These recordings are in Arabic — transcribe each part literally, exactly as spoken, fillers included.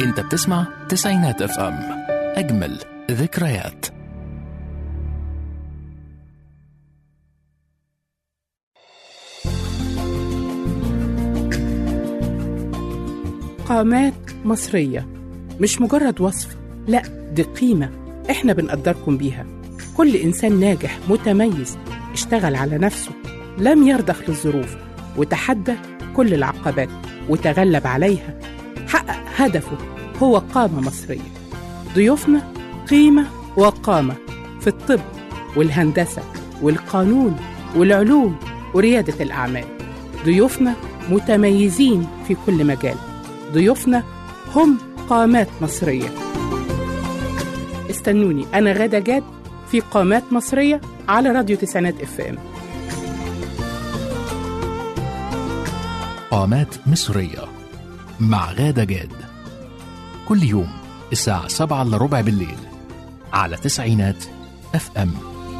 انت بتسمع تسعينات اف ام، اجمل ذكريات. قامات مصرية مش مجرد وصف، لا دي قيمة احنا بنقدركم بيها. كل إنسان ناجح متميز اشتغل على نفسه، لم يرضخ للظروف وتحدى كل العقبات وتغلب عليها، حقق هدفه، هو قامة مصرية. ضيوفنا قيمة وقامة في الطب والهندسة والقانون والعلوم وريادة الأعمال. ضيوفنا متميزين في كل مجال. ضيوفنا هم قامات مصرية. استنوني أنا غادة جاد في قامات مصرية على راديو تسعينات اف ام. قامات مصرية مع غادة جاد، كل يوم الساعة سبعة إلا ربع بالليل على تسعينات اف ام.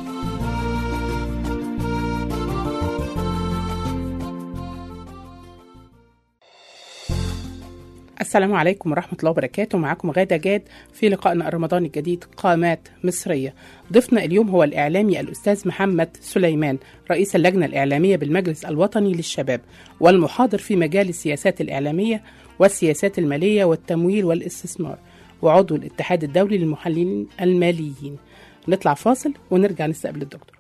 السلام عليكم ورحمة الله وبركاته. معكم غادة جاد في لقائنا الرمضاني الجديد قامات مصرية. ضيفنا اليوم هو الإعلامي الأستاذ محمد سليمان، رئيس اللجنة الإعلامية بالمجلس الوطني للشباب، والمحاضر في مجال السياسات الإعلامية والسياسات المالية والتمويل والاستثمار، وعضو الاتحاد الدولي للمحللين الماليين. نطلع فاصل ونرجع نستقبل الدكتور.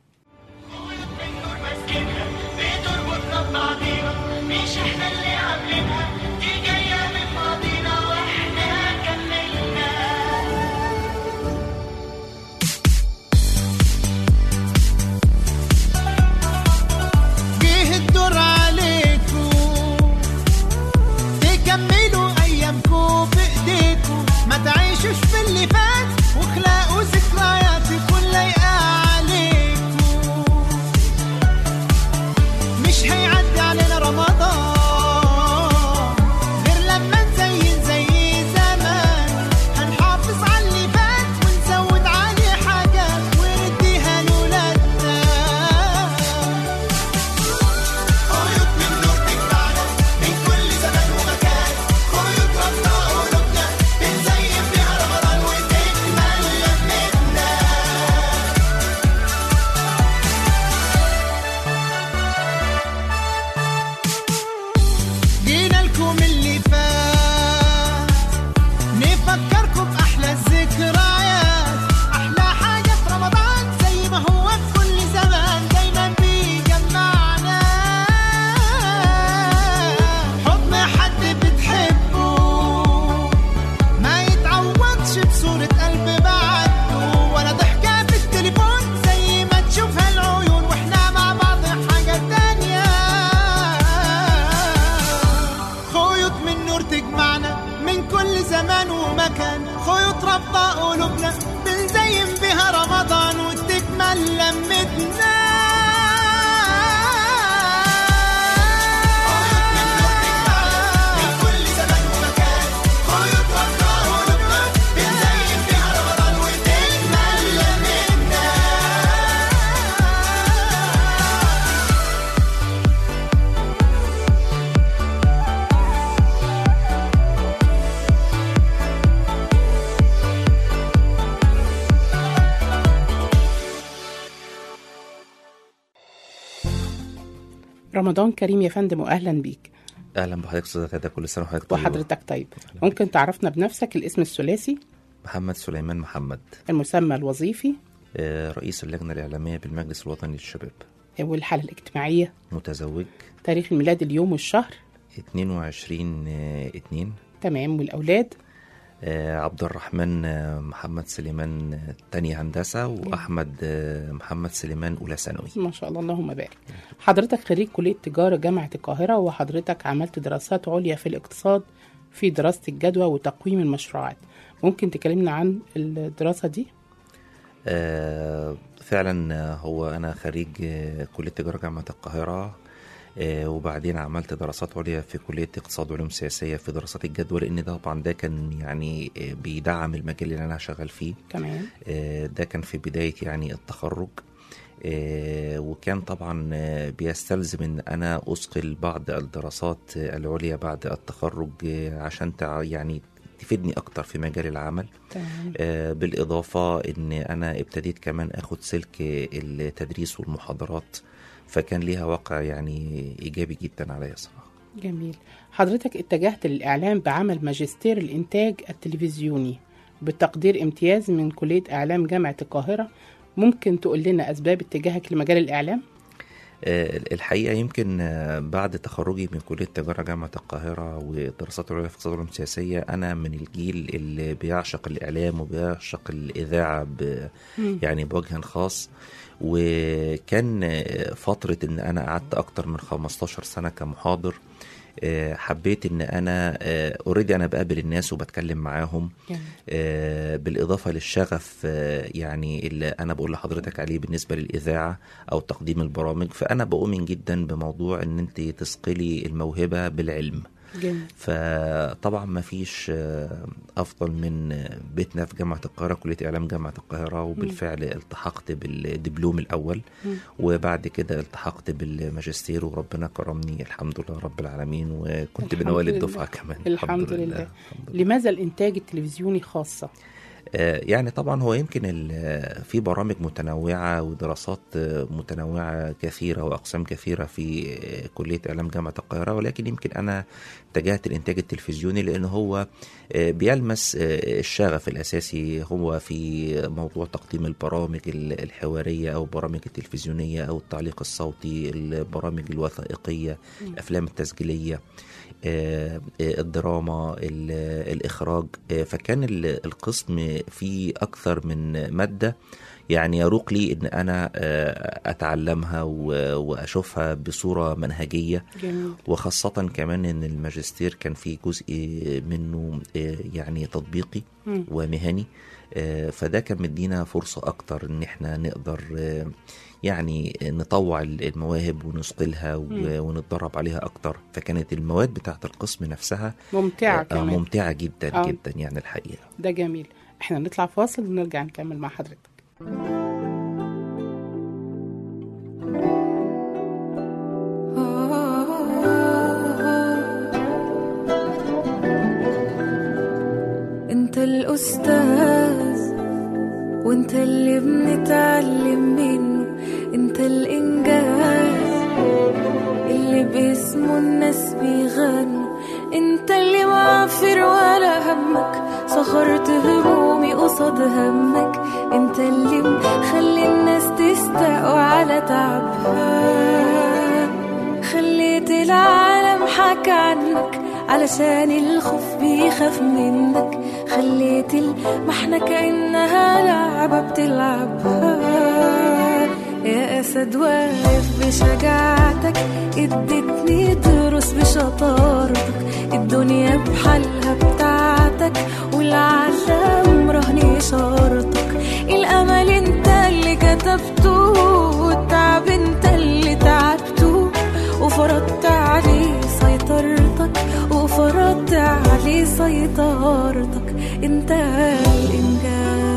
رمضان كريم يا فندم، واهلا بيك. اهلا بحضرتك استاذ غاده، كل سنه وحضرتك طيب. وحضرتك طيب. ممكن تعرفنا بنفسك؟ الاسم الثلاثي. محمد سليمان محمد. المسمى الوظيفي؟ آه رئيس اللجنه الاعلاميه بالمجلس الوطني للشباب. والحاله الاجتماعيه؟ متزوج. تاريخ الميلاد اليوم والشهر؟ اتنين وعشرين اتنين. تمام. والاولاد؟ آه عبد الرحمن محمد سليمان تاني هندسة، وأحمد آه محمد سليمان أولى ثانوي. ما شاء الله، اللهم بارك. حضرتك خريج كلية تجارة جامعة القاهرة، وحضرتك عملت دراسات عليا في الاقتصاد في دراسة الجدوى وتقويم المشروعات. ممكن تكلمنا عن الدراسة دي؟ آه فعلا هو أنا خريج كلية تجارة جامعة القاهرة، آه وبعدين عملت دراسات عليا في كلية اقتصاد وعلوم سياسية في دراسات الجدوى، لأن ده طبعا ده كان يعني آه بيدعم المجال اللي أنا شغال فيه. تمام. آه ده كان في بداية يعني التخرج، آه وكان طبعا آه بيستلزم ان انا اثقل بعض الدراسات العليا بعد التخرج، آه عشان تع يعني تفيدني اكتر في مجال العمل. تمام. آه، بالاضافه ان انا ابتديت كمان اخد سلك التدريس والمحاضرات، فكان ليها واقع يعني ايجابي جدا عليا صراحه. جميل. حضرتك اتجهت للإعلام بعمل ماجستير الإنتاج التلفزيوني بتقدير امتياز من كلية إعلام جامعة القاهرة. ممكن تقول لنا أسباب اتجاهك لمجال الإعلام؟ الحقيقة يمكن بعد تخرجي من كلية تجارة جامعة القاهرة ودراسات العليا في اقتصاد العلوم السياسية، أنا من الجيل اللي بيعشق الإعلام وبيعشق الإذاعة ب يعني بوجه خاص. وكان فترة إن أنا قعدت أكتر من خمستاشر سنة كمحاضر. حبيت ان انا اوريدي انا بقابل الناس وبتكلم معاهم، بالاضافه للشغف يعني اللي انا بقول لحضرتك عليه بالنسبه للاذاعه او تقديم البرامج. فانا بؤمن جدا بموضوع ان انت تثقلي الموهبه بالعلم. جميل. فطبعا ما فيش افضل من بيتنا في جامعه القاهره، كليه اعلام جامعه القاهره، وبالفعل التحقت بالدبلوم الاول م. وبعد كده التحقت بالماجستير، وربنا كرمني الحمد لله رب العالمين، وكنت من اوائل الدفعه كمان. الحمد, الحمد لله. لله. لماذا الانتاج التلفزيوني خاصه؟ يعني طبعا هو يمكن في برامج متنوعة ودراسات متنوعة كثيرة وأقسام كثيرة في كلية إعلام جامعة القاهرة، ولكن يمكن أنا اتجهت الإنتاج التلفزيوني لأنه هو بيلمس الشغف الأساسي هو في موضوع تقديم البرامج الحوارية أو البرامج التلفزيونية أو التعليق الصوتي، البرامج الوثائقية، الأفلام التسجيلية، الدراما، الإخراج. فكان القسم فيه أكثر من مادة يعني يروق لي إن أنا أتعلمها وأشوفها بصورة منهجية. جميل. وخاصة كمان إن الماجستير كان فيه جزء منه يعني تطبيقي م. ومهني، فده كان مدينا فرصة أكتر إن إحنا نقدر يعني نطوع المواهب ونثقلها ونتدرب عليها أكتر. فكانت المواد بتاعة القسم نفسها ممتعة كمان. ممتعة جدا آه. جدا يعني الحقيقة. ده جميل. احنا نطلع فاصل ونرجع نكمل مع حضرتك. انت الأستاذ وانت اللي بنتعلم منه، انت الإنجاز اللي باسمه الناس بيغنوا، انت اللي معفر ولا همك صخرت همومي قصاد همك، انت اللي مخلي الناس تستقوى على تعبها، خليت العالم حكى عنك علشان الخوف بيخاف منك، خليت المحنة كأنها لعبة بتلعبها، يا أسد واقف بشجاعتك ادتني ترس بشطارتك، الدنيا بحالها بتاعتك والعالم رهني شارتك، الأمل انت اللي كتبته والتعب انت اللي تعبته، وفرضت عليه سيطرتك وفرضت عليه سيطرتك، انت الإنجاز.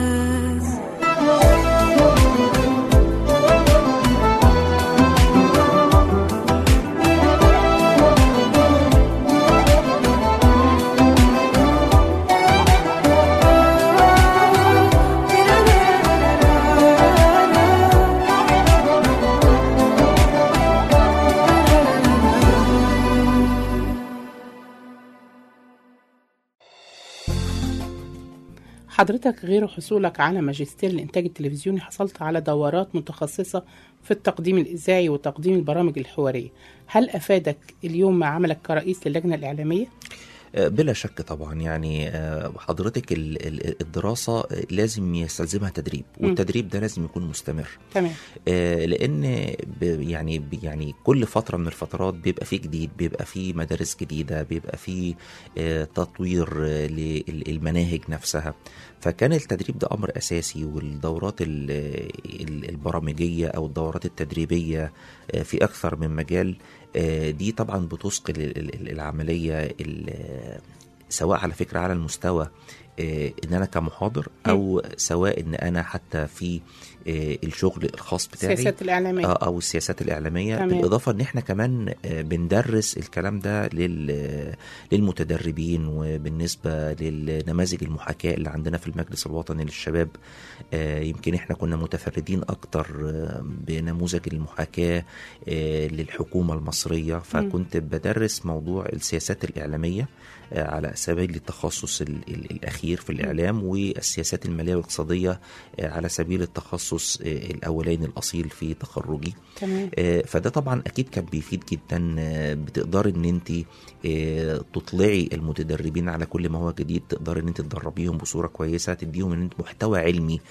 حضرتك غير حصولك على ماجستير الإنتاج التلفزيوني حصلت على دورات متخصصة في التقديم الإذاعي وتقديم البرامج الحوارية. هل أفادك اليوم مع عملك كرئيس للجنة الإعلامية؟ بلا شك طبعا. يعني حضرتك الدراسة لازم يستلزمها تدريب، والتدريب ده لازم يكون مستمر. تمام. لأن يعني يعني كل فترة من الفترات بيبقى فيه جديد، بيبقى فيه مدارس جديدة، بيبقى فيه تطوير للمناهج نفسها، فكان التدريب ده أمر أساسي. والدورات البرامجية أو الدورات التدريبية في أكثر من مجال دي طبعا بتثقل العملية، سواء على فكرة على المستوى ان انا كمحاضر او سواء ان انا حتى في الشغل الخاص بتاعي السياسات الإعلامية او السياسات الإعلامية. تمام. بالاضافة ان احنا كمان بندرس الكلام ده للمتدربين، وبالنسبة للنماذج المحاكاة اللي عندنا في المجلس الوطني للشباب يمكن احنا كنا متفردين اكتر بنموذج المحاكاة للحكومة المصرية، فكنت بدرس موضوع السياسات الإعلامية على سبيل التخصص الأخير في الإعلام، والسياسات المالية والاقتصادية على سبيل التخصص الأولين الأصيل في تخرجي. تمام. فده طبعا أكيد كان بيفيد جدا، بتقدر أن أنت تطلعي المتدربين على كل ما هو جديد، تقدر أن أنت تدربيهم بصورة كويسة، تديهم أن أنت محتوى علمي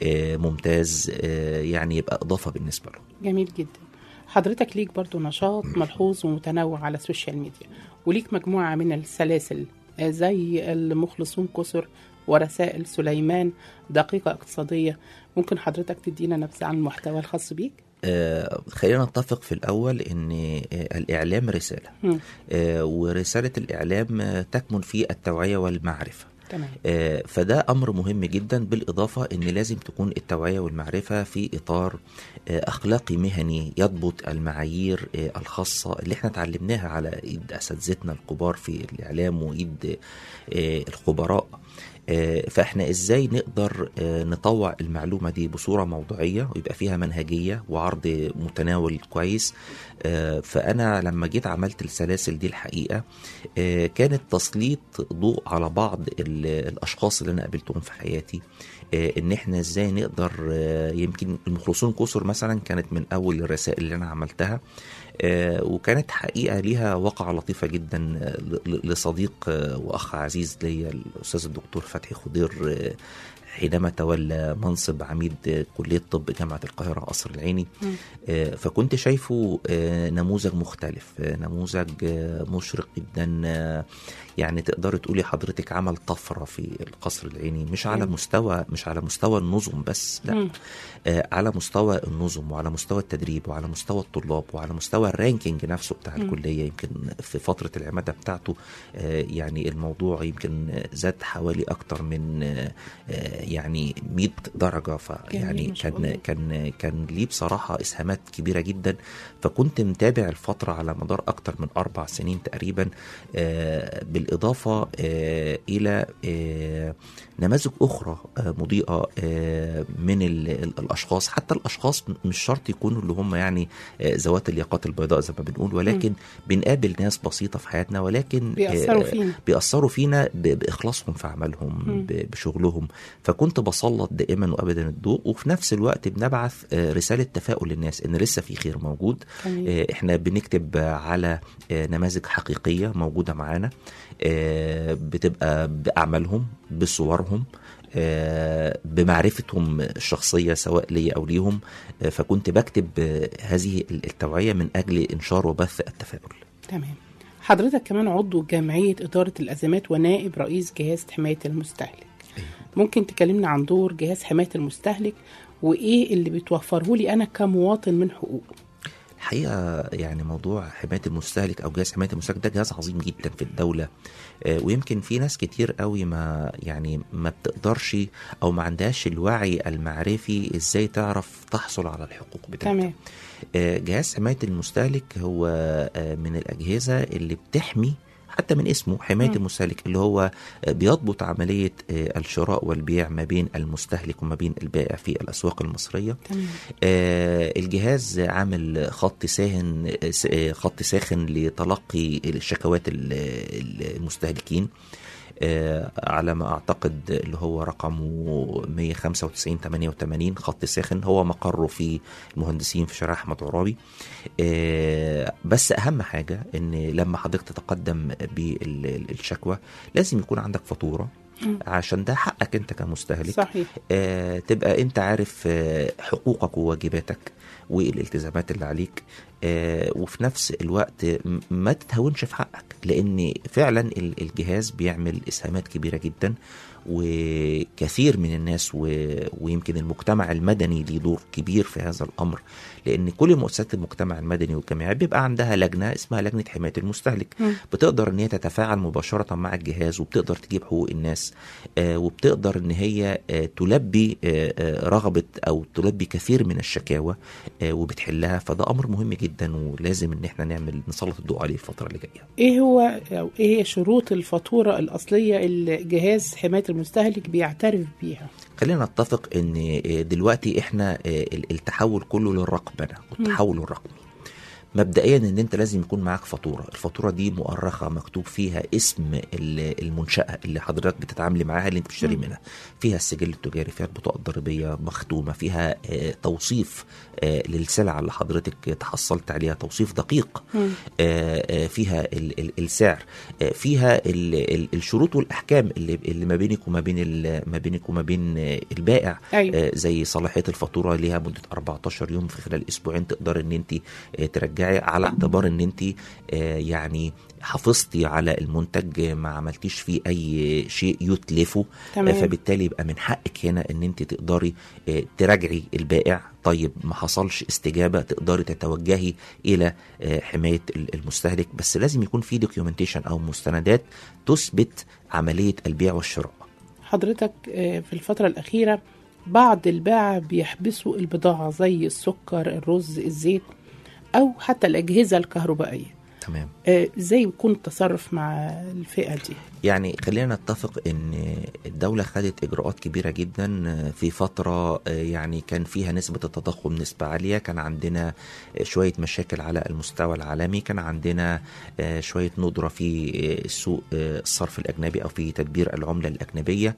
ممتاز يعني يبقى إضافة بالنسبة له. جميل جدا. حضرتك ليك برضو نشاط ملحوظ ومتنوع على السوشيال ميديا، وليك مجموعة من السلاسل زي المخلصون كسر ورسائل سليمان دقيقة اقتصادية. ممكن حضرتك تدينا نبذة عن المحتوى الخاص بيك؟ آه خلينا نتفق في الأول أن آه الإعلام رسالة، آه ورسالة الإعلام تكمن في التوعية والمعرفة. تمام. آه فده أمر مهم جدا، بالإضافة أن لازم تكون التوعية والمعرفة في إطار آه أخلاقي مهني يضبط المعايير آه الخاصة اللي احنا تعلمناها على إيد أساتذتنا الكبار في الإعلام وإيد آه الخبراء. فاحنا ازاي نقدر نطوع المعلومة دي بصورة موضوعية ويبقى فيها منهجية وعرض متناول كويس. فانا لما جيت عملت السلاسل دي الحقيقة كانت تسليط ضوء على بعض الاشخاص اللي انا قابلتهم في حياتي، ان احنا ازاي نقدر، يمكن المخلصون كسر مثلا كانت من اول الرسائل اللي انا عملتها، وكانت حقيقة ليها وقعة لطيفة جدا لصديق وأخ عزيز لي الأستاذ الدكتور فتحي خضير حينما تولى منصب عميد كلية طب جامعة القاهرة قصر العيني. فكنت شايفه نموذج مختلف، نموذج مشرق جدا، يعني تقدر تقولي حضرتك عمل طفرة في القصر العيني، مش على مستوى مش على مستوى النظم بس، لا، على مستوى النظم وعلى مستوى التدريب وعلى مستوى الطلاب وعلى مستوى الرانكينج نفسه بتاع الكلية. يمكن في فترة العمادة بتاعته يعني الموضوع يمكن زاد حوالي أكتر من يعني مئة درجة، فيعني كان كان كان ليه بصراحة إسهامات كبيرة جدا. فكنت متابع الفترة على مدار أكتر من أربع سنين تقريبا، بالإضافة إلى نماذج أخرى مضيئة من الأشخاص، حتى الأشخاص مش شرط يكونوا اللي هم يعني ذوات الياقات البيضاء زي ما بنقول، ولكن م. بنقابل ناس بسيطة في حياتنا ولكن بيأثروا فينا, بيأثروا فينا بإخلاصهم في عملهم م. بشغلهم. فكنت بسلط دائما وأبدا الضوء، وفي نفس الوقت بنبعث رسالة تفاؤل للناس إن لسه في خير موجود. م. إحنا بنكتب على نماذج حقيقية موجودة معانا، بتبقى بأعمالهم بصورهم بمعرفتهم الشخصية سواء لي أو ليهم. فكنت بكتب هذه التوعية من أجل إنشار وبث التفاؤل. تمام. حضرتك كمان عضو جمعية إدارة الأزمات ونائب رئيس جهاز حماية المستهلك. ممكن تكلمنا عن دور جهاز حماية المستهلك وإيه اللي بتوفره لي أنا كمواطن من حقوق؟ الحقيقة يعني موضوع حماية المستهلك أو جهاز حماية المستهلك ده جهاز عظيم جدا في الدولة، ويمكن في ناس كتير قوي ما يعني ما بتقدرش أو ما عندهاش الوعي المعرفي إزاي تعرف تحصل على الحقوق بتاعتها. تمام. جهاز حماية المستهلك هو من الأجهزة اللي بتحمي حتى من اسمه حماية م. المستهلك، اللي هو بيضبط عملية الشراء والبيع ما بين المستهلك وما بين البائع في الأسواق المصرية. تمام. الجهاز عامل خط ساخن خط ساخن لتلقي الشكوات المستهلكين، على ما أعتقد اللي هو رقمه مية وخمسة وتسعين ثمانية وثمانين خط ساخن، هو مقره في المهندسين في شارع أحمد عرابي. بس أهم حاجة إن لما حضرتك تتقدم بالشكوى لازم يكون عندك فاتورة، عشان ده حقك أنت كمستهلك. صحيح. تبقى أنت عارف حقوقك وواجباتك والالتزامات اللي عليك. آه وفي نفس الوقت ما تتهونش في حقك، لأن فعلا الجهاز بيعمل إسهامات كبيرة جدا، وكثير من الناس ويمكن المجتمع المدني ليه دور كبير في هذا الأمر، لأن كل مؤسسات المجتمع المدني والجامعات بيبقى عندها لجنة اسمها لجنة حماية المستهلك، م. بتقدر ان هي تتفاعل مباشرة مع الجهاز، وبتقدر تجيب حقوق الناس، آه وبتقدر ان هي آه تلبي آه رغبة او تلبي كثير من الشكاوى آه وبتحلها. فده أمر مهم جدا، ولازم ان احنا نعمل نسلط الضوء عليه الفترة اللي جاية. ايه هو أو ايه هي شروط الفاتورة الأصلية اللي جهاز حماية المستهلك بيعترف بيها؟ خلينا نتفق ان دلوقتي احنا التحول كله للرقمنة والتحول الرقمي. مبدئيا ان انت لازم يكون معاك فاتوره، الفاتوره دي مؤرخه مكتوب فيها اسم المنشاه اللي حضرتك بتتعاملي معاها اللي انت بتشتري منها، فيها السجل التجاري، فيها البطاقه الضريبيه مختومه، فيها توصيف للسلعه اللي حضرتك تحصلت عليها، توصيف دقيق، فيها السعر، فيها الشروط والاحكام اللي اللي ما بينك وما بين ما بينك وما بين البائع. أيوة. زي صلاحيه الفاتوره ليها مده أربعتاشر يوم، في خلال اسبوعين تقدر ان انت ترجعي على اعتبار ان انت يعني حافظتي على المنتج، ما عملتيش فيه اي شيء يتلفه. تمام. فبالتالي يبقى من حقك هنا ان انت تقدري تراجعي البائع. طيب ما حصلش استجابه، تقدري تتوجهي الى حمايه المستهلك، بس لازم يكون في دوكيومنتيشن او مستندات تثبت عمليه البيع والشراء. حضرتك في الفتره الاخيره بعض الباعة بيحبسوا البضاعه زي السكر، الرز، الزيت، أو حتى الأجهزة الكهربائية. تمام. ازاي يكون التصرف مع الفئة دي؟ يعني خلينا نتفق ان الدولة خدت اجراءات كبيرة جدا في فترة يعني كان فيها نسبة التضخم نسبة عالية، كان عندنا شوية مشاكل على المستوى العالمي، كان عندنا شوية ندرة في سوق الصرف الأجنبي أو في تدبير العملة الأجنبية.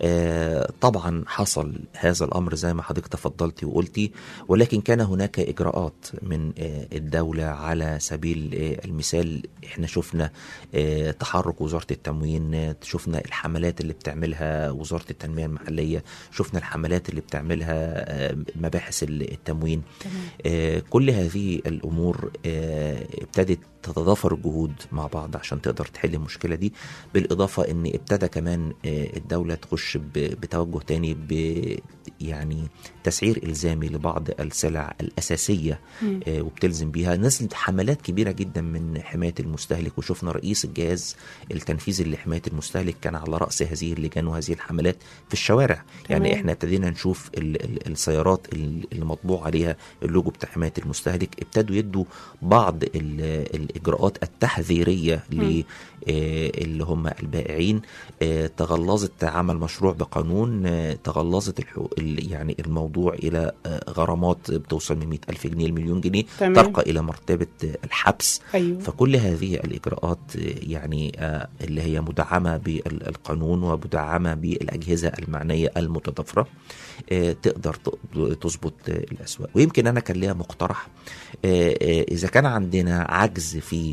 طبعا حصل هذا الأمر زي ما حضرتك تفضلتي وقلتي، ولكن كان هناك إجراءات من الدولة. على سبيل المثال احنا شفنا تحرك وزارة التموين، شفنا الحملات اللي بتعملها وزارة التنمية المحلية، شفنا الحملات اللي بتعملها مباحث التموين. تمام. كل هذه الأمور ابتدت تتضافر الجهود مع بعض عشان تقدر تحل المشكلة دي، بالإضافة ان ابتدى كمان الدولة تخش بتوجه تاني ب يعني تسعير إلزامي لبعض السلع الأساسية وبتلزم بيها. نزلت حملات كبيرة جدا من حماية المستهلك، وشفنا رئيس الجهاز التنفيذي لحماية المستهلك كان على رأس هذه اللجان وهذه الحملات في الشوارع. تمام. يعني احنا ابتدينا نشوف ال ال السيارات اللي مطبوع عليها اللوجو بتاع حماية المستهلك، ابتدوا يدوا بعض ال الإجراءات التحذيرية اللي هم البائعين. تغلظت عمل مشروع بقانون، تغلظت يعني الموضوع إلى غرامات بتوصل من مئة ألف جنيه لمليون جنيه. تمام. ترقى إلى مرتبة الحبس. أيوه. فكل هذه الإجراءات يعني اللي هي مدعمة بالقانون ومدعمة بالأجهزة المعنية المتضافرة تقدر تظبط الأسواق. ويمكن أنا كان ليا مقترح، إذا كان عندنا عجز في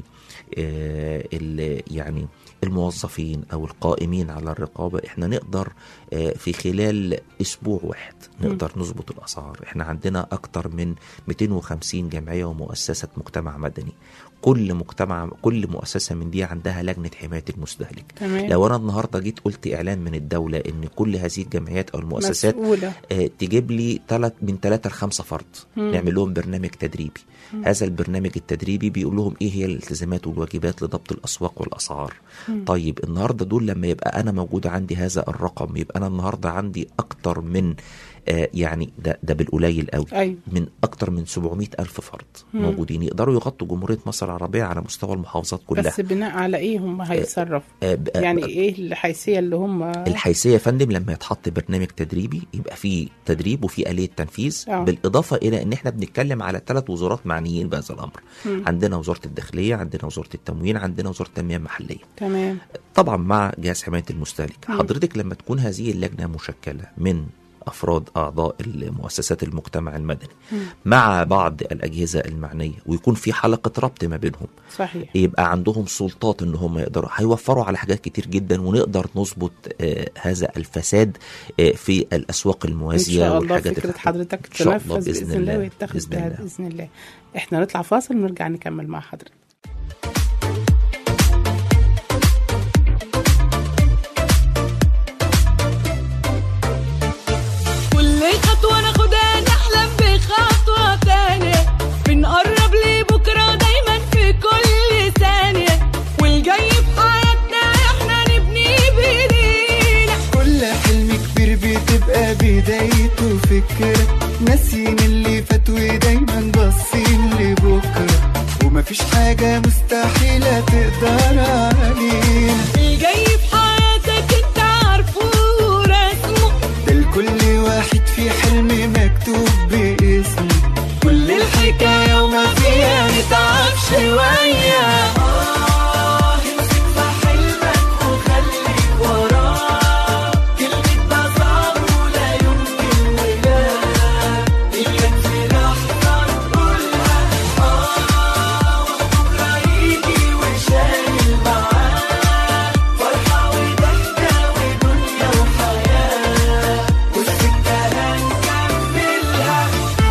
يعني الموظفين أو القائمين على الرقابة، احنا نقدر في خلال أسبوع واحد نقدر نظبط الأسعار. احنا عندنا أكتر من مئتين وخمسين جمعية ومؤسسة مجتمع مدني، كل مجتمع كل مؤسسة من دي عندها لجنة حماية المستهلك. تمام. لو أنا النهاردة جيت قلت إعلان من الدولة إن كل هذه الجمعيات أو المؤسسات آه تجيب لي تلت من ثلاثة لخمسة فرد، مم. نعمل لهم برنامج تدريبي. مم. هذا البرنامج التدريبي بيقول لهم إيه هي الالتزامات والواجبات لضبط الأسواق والأسعار. مم. طيب النهاردة دول لما يبقى أنا موجود عندي هذا الرقم، يبقى أنا النهاردة عندي أكتر من آه يعني ده, ده بالقليل قوي. أيوة. من أكتر من سبعمئة ألف فرد مم. موجودين يقدروا يغطوا جمهورية مصر العربية على مستوى المحافظات كلها. بس بناء على إيه هم هيتصرفوا؟ آه آه يعني آه إيه الحيثية اللي هم؟ الحيثية يا فندم لما يتحط برنامج تدريبي يبقى فيه تدريب وفيه آلية تنفيذ. آه. بالإضافة إلى إن إحنا بنتكلم على ثلاث وزارات معنيين بهذا الأمر. مم. عندنا وزارة الداخلية، عندنا وزارة التموين، عندنا وزارة التنمية المحلية. تمام. طبعا مع جهاز حماية المستهلك. مم. حضرتك لما تكون هذه اللجنة مشكلة من أفراد أعضاء المؤسسات المجتمع المدني م. مع بعض الأجهزة المعنية، ويكون في حلقة ربط ما بينهم. صحيح. يبقى عندهم سلطات إن هم يقدروا هيوفروا على حاجات كتير جدا، ونقدر نظبط آه هذا الفساد آه في الأسواق الموازية. إن شاء الله فكرة حضرتك تنفذ بإذن الله ويتخذ بإذن الله. احنا نطلع فاصل ونرجع نكمل مع حضرتك. كل خطوة ناخدها نحلم بخطوة تانية، بنقرب لبكرة دايما في كل ثانية، والجاي في حياتنا احنا نبني بايدينا. كل حلم كبير بتبقى بدايته فكرة، ناسين اللي فات ودايما باصين لبكرة، ومفيش حاجة مستحيلة تقدر علينا. الجاي في حياتك انت عارفه ورسمه، ده لكل واحد في حلم مكتوب باسمه، كل الحكاية وما فيها نتعب شوية. آه امسك في حلمك وخليك وراه، كلمة ده صعب ولا يمكن ولا إياك في لحظة تقولها آه، وبكرة يجي وشايل معاه فرحة وضحكة ودنيا وحياة، والسكة هنكملها.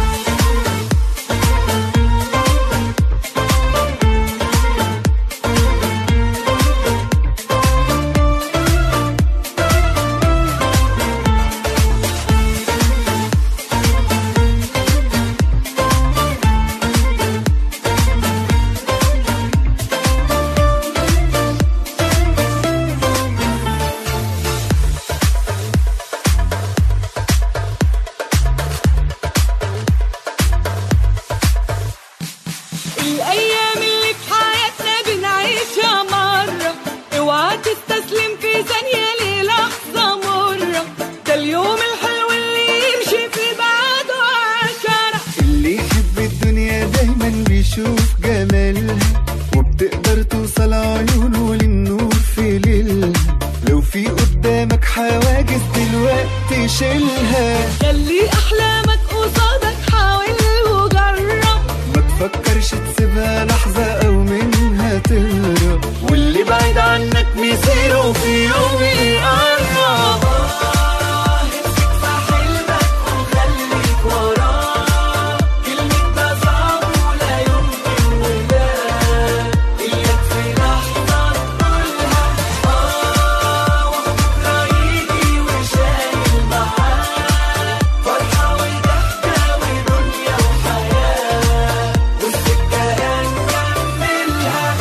الأيام اللي في حياتنا بنعيشها مرة، اوعى تستسلم في ثانية للحظة مرة، ده اليوم الحلو اللي يمشي في بعده عشرة. اللي يحب الدنيا دايما بيشوف جمالها، وبتقدر توصل عيونه للنور في ليلها، لو في قدامك حواجز دلوقتي شيلها. خلي أحلامك قصادك حاول وجرب، ما تفكرش تسيبها لحظة أو منها تهرب، واللي بعيد عنك مصيره في يوم يقرب. آه امسك في حلمك وخليك وراه، كلمة ده صعب ولا يمكن ولا إياك في لحظة تقولها آه، وبكرة يجي وشايل معاه فرحة وضحكة ودنيا وحياة، والسكة هنكملها.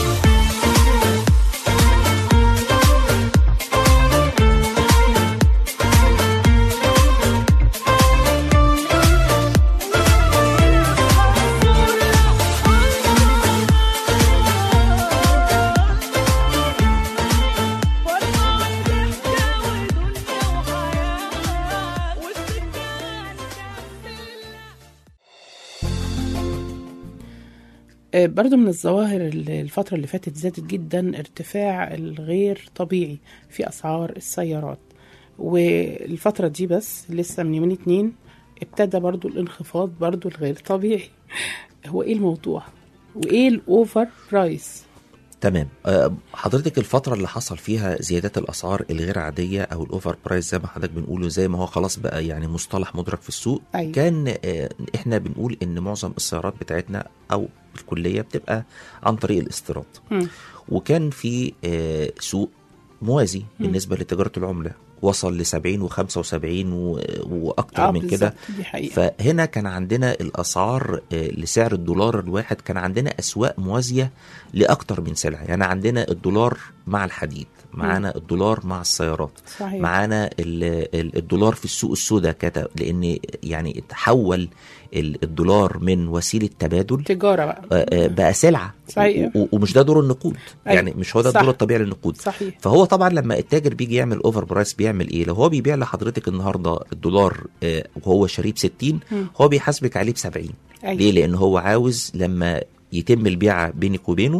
آه، برضو من الظواهر اللي الفترة اللي فاتت زادت جدا ارتفاع الغير طبيعي في أسعار السيارات، والفترة دي بس لسه من يومين اتنين ابتدى برضو الانخفاض برضو الغير طبيعي. هو ايه الموضوع وايه الاوفر برايس؟ تمام. أه، حضرتك الفترة اللي حصل فيها زيادات الأسعار الغير عادية أو الأوفر برايس زي ما حضرتك بنقوله، زي ما هو خلاص بقى يعني مصطلح مدرك في السوق. أيوة. كان أه إحنا بنقول إن معظم السيارات بتاعتنا أو الكلية بتبقى عن طريق الاستيراد، وكان في أه سوق موازي م. بالنسبة لتجارة العملة، وصل لسبعين وخمسة وسبعين وأكتر آه من كده. حقيقة. فهنا كان عندنا الأسعار لسعر الدولار الواحد، كان عندنا أسواق موازية لأكتر من سلعة. يعني عندنا الدولار مع الحديد، معانا الدولار مع السيارات، صحيح. معانا الدولار في السوق السوداء كده، لأن يعني تحول الدولار من وسيلة تبادل تجارة بقى, بقى سلعة، صحيح. ومش ده دور النقود، يعني مش هو ده الدور الطبيعي للنقود، صحيح. فهو طبعا لما التاجر بيجي يعمل اوفر برايس بيعمل ايه؟ لو هو بيبيع لحضرتك النهارده الدولار وهو شاريه ب ستين، هو بيحاسبك عليه ب سبعين. ليه؟ لان هو عاوز لما يتم البيعة بينك وبينه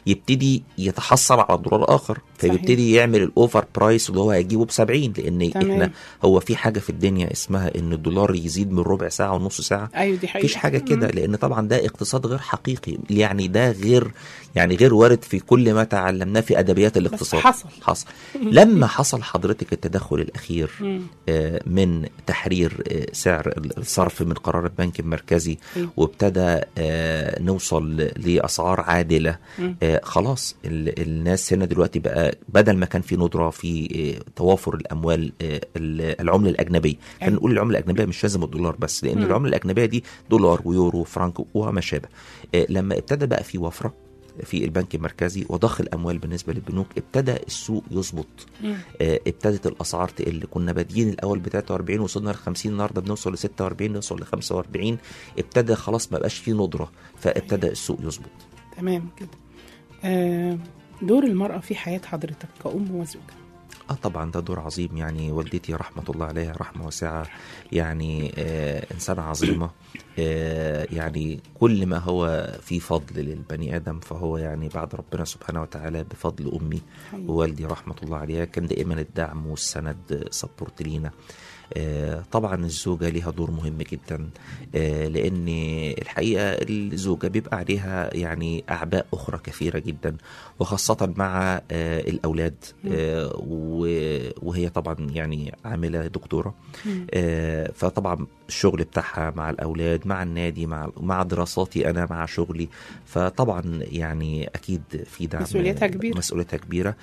يبتدي يتحصل على دولار اخر، فيبتدي يعمل الاوفر برايس اللي هو هيجيبه بسبعين، لان تمام. احنا هو في حاجه في الدنيا اسمها ان الدولار يزيد من ربع ساعه ونص ساعه. ايوه دي حقيقة. مفيش حاجه كده، لان طبعا ده اقتصاد غير حقيقي، يعني ده غير يعني غير وارد في كل ما تعلمناه في ادبيات الاقتصاد. حصل حصل لما حصل حضرتك التدخل الاخير آه من تحرير آه سعر الصرف من قرار البنك المركزي، وابتدى آه نوصل لاسعار عادله، آه خلاص الناس هنا دلوقتي بقى بدل ما كان في ندره في آه توافر الاموال آه العمله الاجنبيه، خلينا نقول العمله الاجنبيه مش لازم الدولار بس، لان العمله الاجنبيه دي دولار ويورو وفرنك وما شابه. آه لما ابتدى بقى في وفره في البنك المركزي وضخ الاموال بالنسبه للبنوك، ابتدى السوق يظبط، آه ابتدت الاسعار تقل. كنا بادئين الاول ب ثلاثة وأربعين وصلنا ل خمسين، النهارده بنوصل ل ستة وأربعين، نوصل ل خمسة وأربعين، ابتدى خلاص ما بقاش فيه ندره، فابتدى السوق يظبط. تمام كده. آه دور المراه في حياه حضرتك كأم وزوجه؟ اه طبعا ده دور عظيم، يعني والدتي رحمه الله عليها رحمه واسعه، يعني آه انسانه عظيمه، آه يعني كل ما هو في فضل للبني ادم فهو يعني بعد ربنا سبحانه وتعالى بفضل امي ووالدي رحمه الله عليها، كان دائما الدعم والسند سبورت لينا. آه طبعا الزوجة لها دور مهم جدا، آه لأن الحقيقة الزوجة بيبقى عليها يعني أعباء أخرى كثيرة جدا، وخاصة مع آه الأولاد، آه وهي طبعا يعني عاملة دكتورة، آه فطبعا الشغل بتاعها مع الأولاد مع النادي مع مع دراساتي أنا مع شغلي، فطبعا يعني أكيد في دعم، مسؤوليتها كبيرة مسؤوليتها كبيرة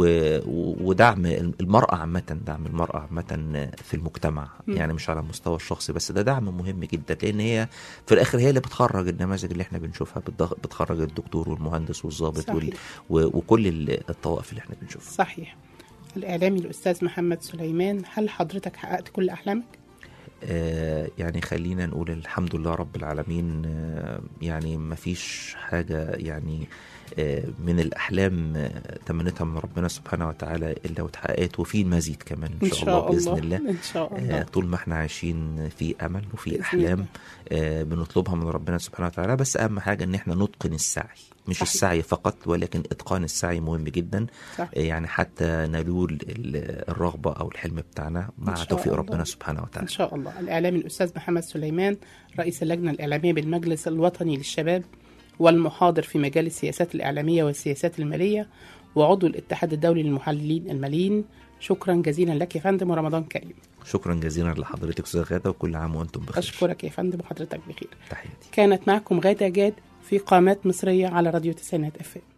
ودعم المرأة عامة، دعم المرأة عامة في المجتمع، يعني مش على المستوى الشخصي بس، ده دعم مهم جدا، لان هي في الاخر هي اللي بتخرج النماذج اللي احنا بنشوفها، بتخرج الدكتور والمهندس والضابط وال... وكل الطوائف اللي احنا بنشوفها. صحيح. الاعلامي الاستاذ محمد سليمان، هل حضرتك حققت كل احلامك؟ آه يعني خلينا نقول الحمد لله رب العالمين، آه يعني ما فيش حاجه يعني من الأحلام تمنيتها من ربنا سبحانه وتعالى إلا وتحققت، وفي المزيد كمان إن شاء, إن شاء الله بإذن الله. إن شاء الله. طول ما احنا عايشين في أمل وفي أحلام بنطلبها من ربنا سبحانه وتعالى، بس أهم حاجة إن احنا نتقن السعي، مش صحيح. السعي فقط ولكن إتقان السعي مهم جدا، صحيح. يعني حتى نلول الرغبة أو الحلم بتاعنا مع توفيق ربنا سبحانه وتعالى إن شاء الله. الإعلامي الأستاذ محمد سليمان، رئيس اللجنة الإعلامية بالمجلس الوطني للشباب والمحاضر في مجال السياسات الإعلامية والسياسات المالية وعضو الاتحاد الدولي للمحللين الماليين، شكرا جزيلا لك يا فندم ورمضان كريم. شكرا جزيلا لحضرتك أستاذ غادة، وكل عام وأنتم بخير. أشكرك يا فندم وحضرتك بخير. تحياتي. كانت معكم غادة جاد في قامات مصرية على راديو تسعينات اف ام.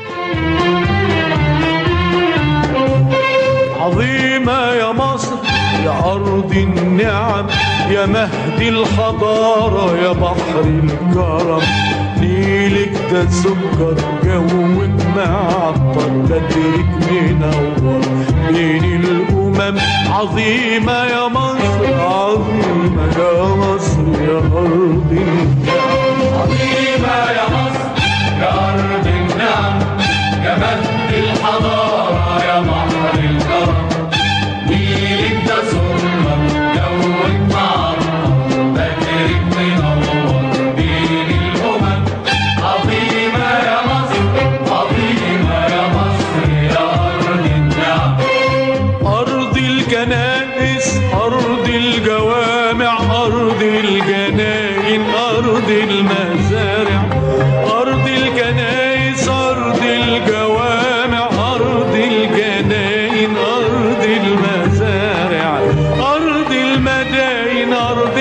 عظيمة يا مصر يا أرض النعم، يا مهد الحضارة يا بحر الكرم، نيلك ده سكر جوك معطر، بدرك منور بين الأمم. عظيمة يا مصر عظيمة يا مصر يا أرض النعم، عظيمة يا مصر يا أرض النعم، يا مهد الحضارة يا بحر الكرم، نيلك ده سكر جوك معطر، بدرك منور بين الأمم. عظيمة يا مصر عظيمة يا مصر يا أرض النعم، أرض الكنائس أرض الجوامع أرض الجناين أرض المزارع، أرض الكنائس أرض الجوامع أرض الجناين أرض المزارع، أرض المداين أرض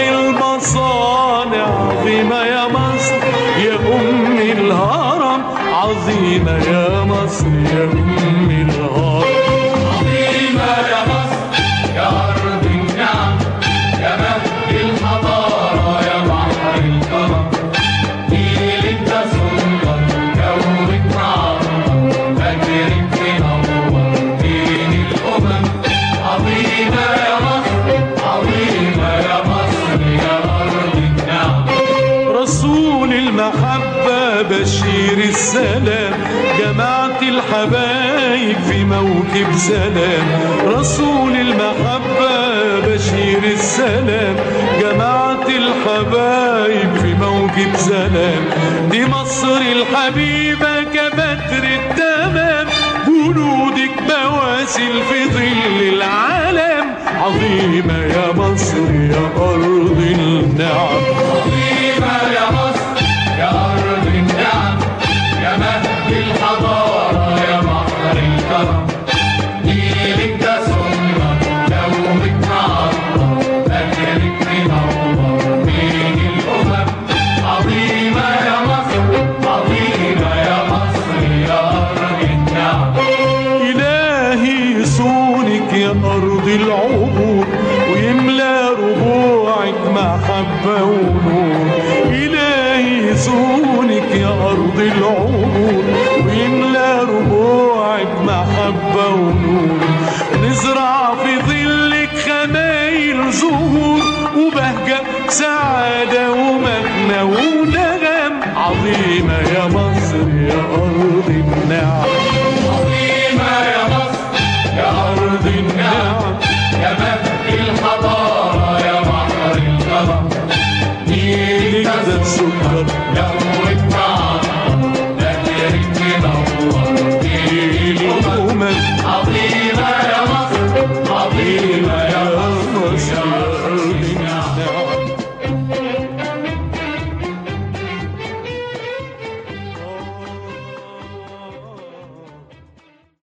المصانع. عظيمة يا مصر يا أم الهرم، عظيمة يا مصر يا أم الهرم. عظيمة يا مصر يا أرض النعم، يا مهد الحضارة يا بحر الكرم، نيلك ده سكر جوك معطر، بدرك منور بين الأمم. عظيمة يا مصر عظيمة يا مصر يا أرض النعم، رسول المحبة بشير السلام، جماعة الحبايب في موكب سلام. رسول المحبة بشير السلام، جماعة الحبايب في موكب سلام. دي مصر الحبيبة كبدر سلاسل في ظل العالم. عظيمة يا مصر يا أرض النعم. عظيمة يا مصر يا أرض النعم، يا مهد الحضارة يا بحر الكرم. نيلك ده سنة لونك معطر، أجرك منور بين الأمم. عظيمة يا مصر عظيمة يا مصر يا أرض النعم. إلهي صونك يا أرض العبور، ويملى ربوعك محبة ونور. إلهي صونك يا أرض العبور، ويملى ربوعك محبة ونور. نزرع في ظلك خمايل زهور، وبهجة سعادة ومجنى ونغم. عظيمة يا مصر يا أرض النعم. عظيمة يا مصر يا أرض النعم، يا مهد الحضارة يا بحر الكرم. نيلك ده السكر لونك معطر،